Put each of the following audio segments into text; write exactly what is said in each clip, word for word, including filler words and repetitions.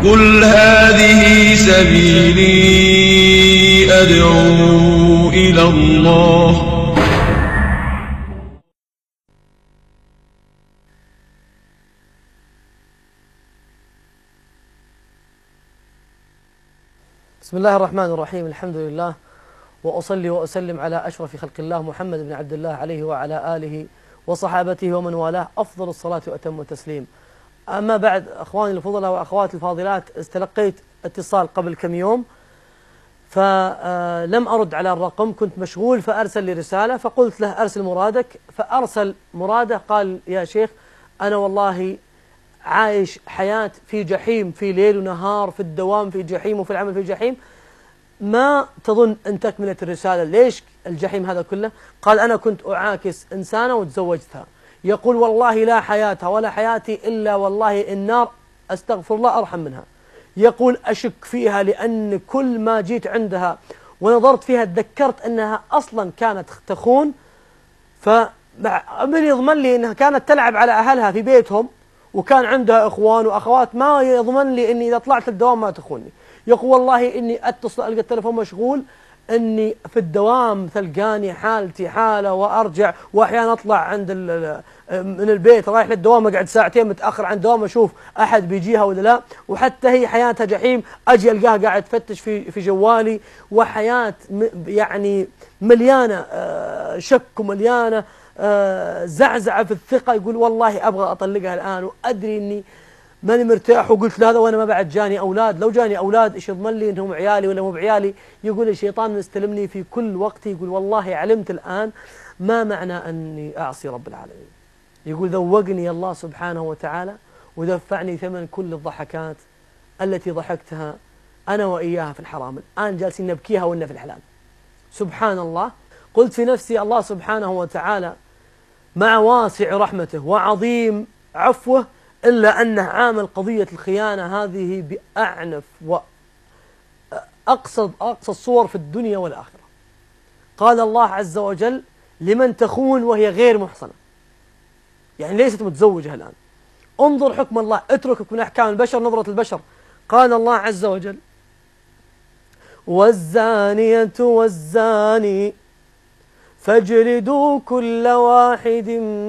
قل هذه سبيلي أدعو إلى الله. بسم الله الرحمن الرحيم. الحمد لله، وأصلي وأسلم على أشرف خلق الله محمد بن عبد الله عليه وعلى آله وصحابته ومن والاه أفضل الصلاة وأتم التسليم. أما بعد، أخواني الفضلاء وأخواتي الفاضلات، استلقيت اتصال قبل كم يوم فلم أرد على الرقم، كنت مشغول، فأرسل لي رسالة فقلت له أرسل مرادك، فأرسل مراده. قال: يا شيخ، أنا والله عايش حياة في جحيم، في ليل ونهار، في الدوام في جحيم وفي العمل في جحيم. ما تظن أن تكملة الرسالة ليش الجحيم هذا كله؟ قال: أنا كنت أعاكس إنسانة وتزوجتها. يقول: والله لا حياتها ولا حياتي إلا والله النار، أستغفر الله، أرحم منها. يقول: أشك فيها لأن كل ما جيت عندها ونظرت فيها تذكرت أنها أصلا كانت تخون، فمن يضمن لي أنها كانت تلعب على أهلها في بيتهم وكان عندها إخوان وأخوات، ما يضمن لي أني إذا طلعت الدوام ما تخونني. يقول: والله إني أتصل ألقى التلفون مشغول، إني في الدوام تلقاني حالتي حالة، وأرجع وأحيانا أطلع عند من البيت رايح للدوام أقعد ساعتين متأخر عن الدوام أشوف أحد بيجيها ولا لا، وحتى هي حياتها جحيم، أجي ألقاها قاعد تفتش في في جوالي، وحياة يعني مليانة شك ومليانة زعزعة في الثقة. يقول: والله أبغى أطلقها الآن وأدري إني ماني مرتاح. وقلت له هذا وأنا ما بعد جاني أولاد، لو جاني أولاد إيش يضمن لي إنهم عيالي ولا مو بعيالي؟ يقول: الشيطان مستلمني في كل وقت. يقول: والله علمت الآن ما معنى أني أعصي رب العالمين. يقول: ذوقني الله سبحانه وتعالى ودفعني ثمن كل الضحكات التي ضحكتها أنا وإياها في الحرام، الآن جالسين نبكيها وإنا في الحلال. سبحان الله. قلت في نفسي: الله سبحانه وتعالى مع واسع رحمته وعظيم عفوه، إلا أنه عامل قضية الخيانة هذه بأعنف وأقصى أقصى الصور في الدنيا والآخرة. قال الله عز وجل: لمن تخون وهي غير محصنة، يعني ليست متزوجة الآن. انظر حكم الله، اتركك من أحكام البشر نظرة البشر. قال الله عز وجل: والزانية والزاني فاجلدوا كل واحد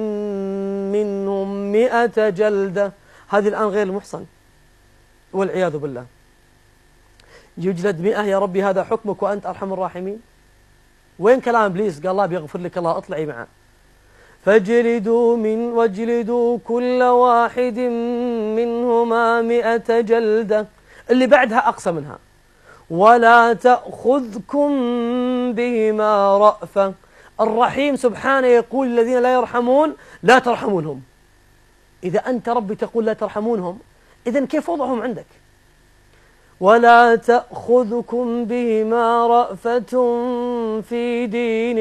منهم مئة جلدة. هذه الآن غير المحصن والعياذ بالله، يجلد مئة. يا ربي هذا حكمك وأنت أرحم الراحمين. وين كلام إبليس؟ قال: الله بيغفر لك، الله اطلعي معه. فاجلدوا من واجلدوا كل واحد منهما مئة جلدة. اللي بعدها أقصى منها. ولا تأخذكم بهما رأفة. الرحيم سبحانه يقول: الذين لا يرحمون لا ترحمونهم. إذا أنت ربي تقول لا ترحمونهم، إذن كيف وضعهم عندك؟ ولا تأخذكم بهما رأفة في دين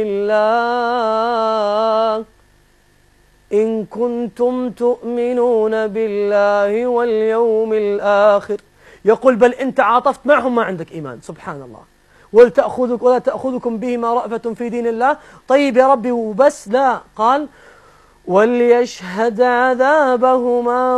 الله إن كنتم تؤمنون بالله واليوم الآخر. يقول: بل أنت عاطفت معهم ما عندك إيمان. سبحان الله. ولا تأخذك ولا تأخذكم بهما رأفة في دين الله. طيب يا ربي وبس؟ لا، قال: وليشهد عذابهما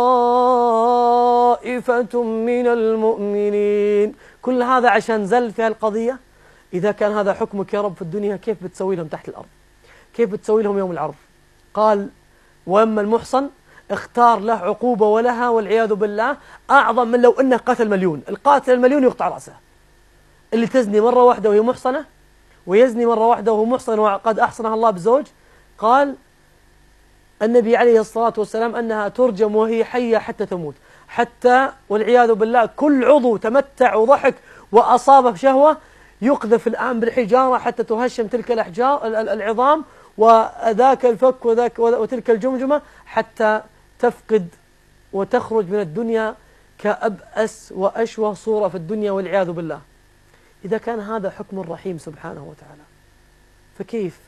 طائفة من المؤمنين. كل هذا عشان زل في هالقضية. إذا كان هذا حكمك يا رب في الدنيا، كيف بتسوي لهم تحت الأرض؟ كيف بتسوي لهم يوم العرض؟ قال: وأما المحصن اختار له عقوبة ولها والعياذ بالله أعظم من لو أنه قتل مليون. القاتل المليون يقطع رأسه. اللي تزني مرة واحدة وهي محصنة، ويزني مرة واحدة وهو محصن وقد أحصنها الله بزوج، قال النبي عليه الصلاة والسلام أنها ترجم وهي حية حتى تموت، حتى والعياذ بالله كل عضو تمتع وضحك وأصابه شهوة يقذف الآن بالحجارة حتى تهشم تلك الأحجار العظام وذاك الفك وذاك وتلك الجمجمة حتى تفقد وتخرج من الدنيا كأبأس وأشوه صورة في الدنيا والعياذ بالله. إذا كان هذا حكم الرحيم سبحانه وتعالى، فكيف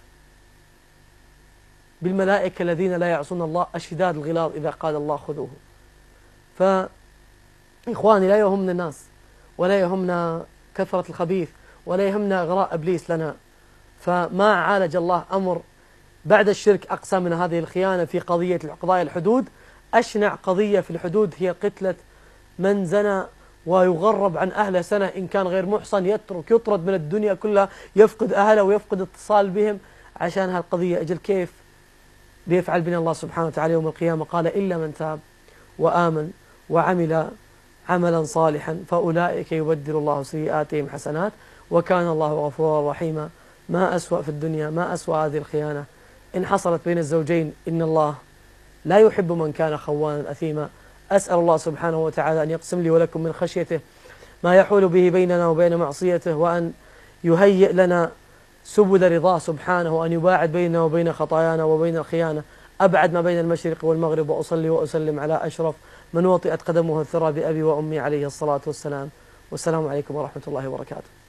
بالملائكة الذين لا يعصون الله الشداد الغلاظ إذا قال الله خذوه؟ فإخواني، لا يهمنا الناس ولا يهمنا كثرة الخبيث ولا يهمنا إغراء إبليس لنا. فما عالج الله أمر بعد الشرك أقسى من هذه الخيانة في قضية قضايا الحدود. أشنع قضية في الحدود هي قتلة من زنى ويغرب عن أهله سنة إن كان غير محصن يترك يطرد من الدنيا كلها، يفقد أهله ويفقد اتصال بهم عشان هالقضية. أجل كيف بيفعل بنا الله سبحانه وتعالى يوم القيامة؟ قال إلا من تاب وآمن وعمل عملا صالحا فأولئك يبدل الله سيئاتهم حسنات وكان الله غفورا رحيما. ما أسوأ في الدنيا، ما أسوأ هذه الخيانة إن حصلت بين الزوجين. إن الله لا يحب من كان خوانا أثيما. أسأل الله سبحانه وتعالى أن يقسم لي ولكم من خشيته ما يحول به بيننا وبين معصيته، وأن يهيئ لنا سبل رضاه سبحانه، وأن يباعد بيننا وبين خطايانا وبين الخيانة أبعد ما بين المشرق والمغرب. وأصلي وأسلم على أشرف من وطئت قدمه الثرى بأبي وأمي عليه الصلاة والسلام. والسلام عليكم ورحمة الله وبركاته.